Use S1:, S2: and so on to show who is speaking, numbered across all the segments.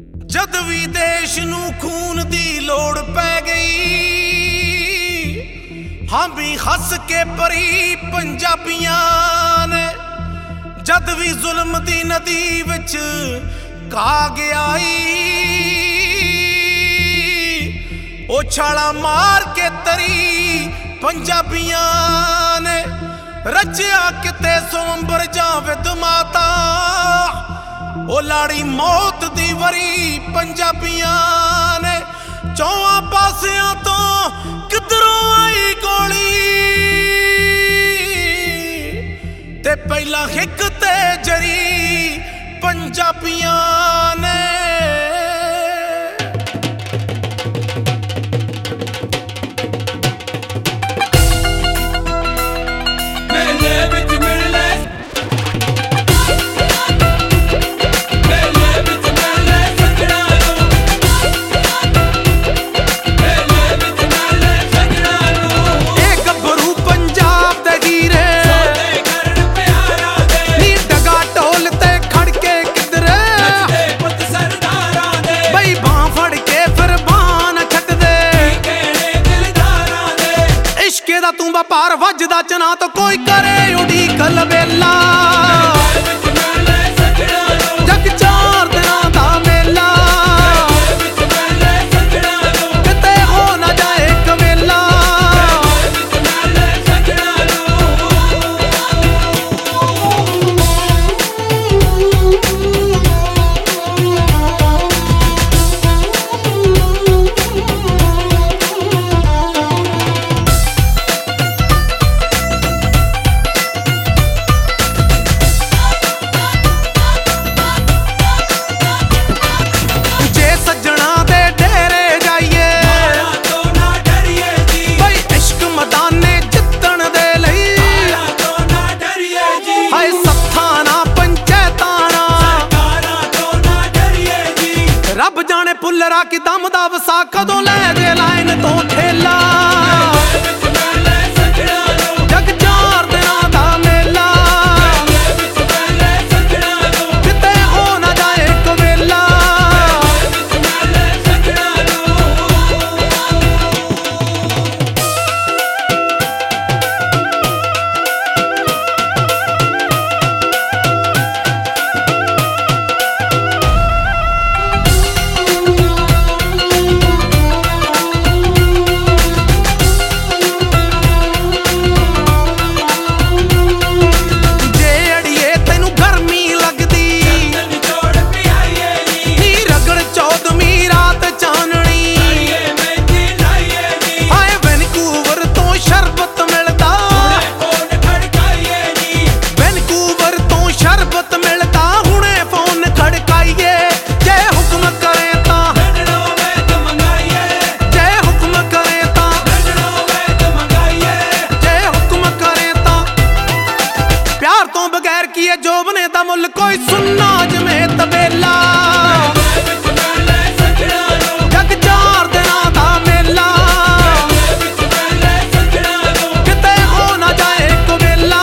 S1: जद भी देश नू खून दी लोड़ पै गई, हामी हस के परी पंजाबियां ने। जद भी जुल्म दी नदी विच काग आई, ओ छाला मार के तरी पंजाबियां ने। रचिया किते सोंबर जावेद माता, ओ लाड़ी मौत दी वरी पंजाबियां ने। चौहां पासियां तो किधरों आई गोली, ते पहला हिक ते जरी पंजाबियां ने। तू व्यापार वजदा चना तो कोई करे उड़ीक लबेला। जग चार दिना दा मेला, किते हो ना जाए कवेला। रब जाने पुलरा की दम दा वसा कदों लै जे लाइन तो ठेला। जग चार दिना दा मेला, किते हो ना जाए कवेला। जोबने दा मुल कोई सुनना जिमें तबेला। जग चार दिना दा मेला, किते हो ना जाए कवेला।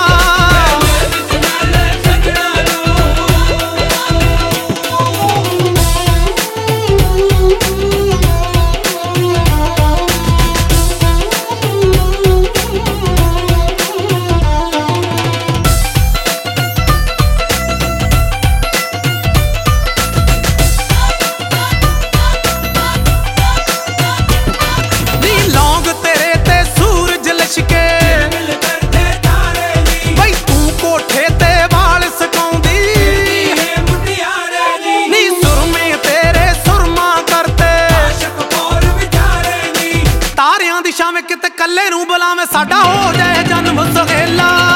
S1: किते कल्ले नू बुलावे साडा हो जाए जन्म सहेला।